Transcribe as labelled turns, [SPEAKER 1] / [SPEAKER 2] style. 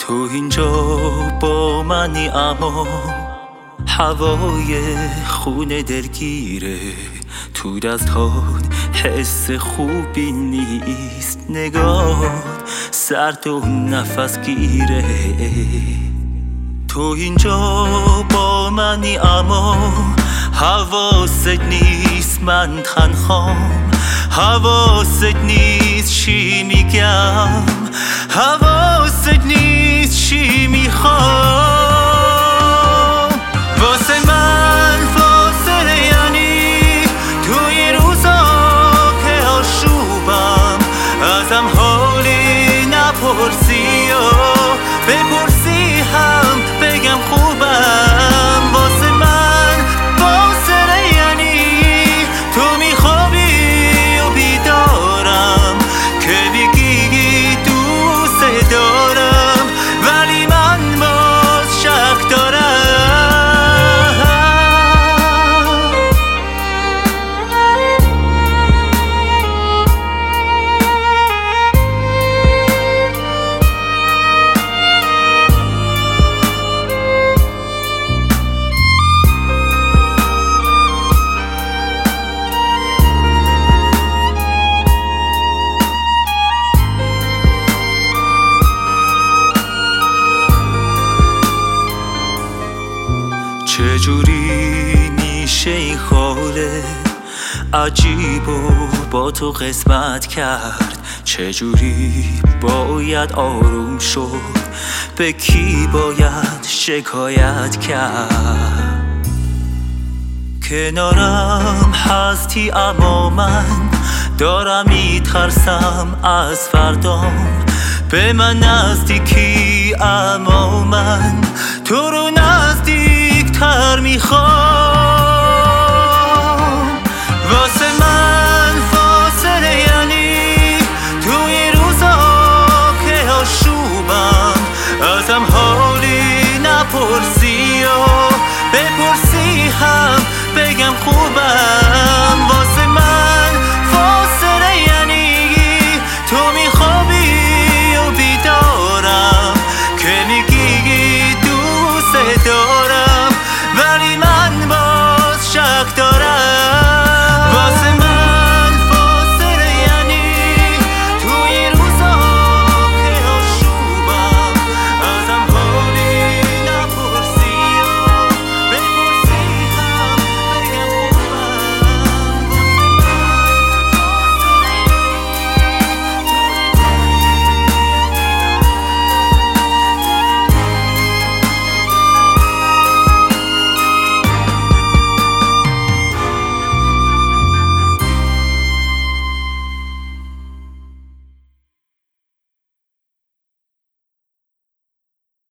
[SPEAKER 1] تو اینجا با منی اما هوای خونه دلگیره، تو دستات حس خوبی نیست، نگاه سرد و نفس گیره. تو اینجا با منی اما حواست نیست من تنهام، حواست نیست چی میگم، حواست نیست چی میخوام. واسه من فاصله یعنی توی روزا که آشوبم، ازم حالی نپرسی و بپرسی هم بگم خوبم. واسه من فاصله یعنی تو میخوابی و بیدارم، که بگی دوست دارم ولی من باز شک دارم. چجوری میشه این حاله عجیب و با تو قسمت کرد؟ چجوری باید آروم شد؟ به کی باید شکایت کرد؟ کنارم هستی اما من دارم میترسم از فردام. به من نزدیکی اما من تو رو نزدیکتر میخوام.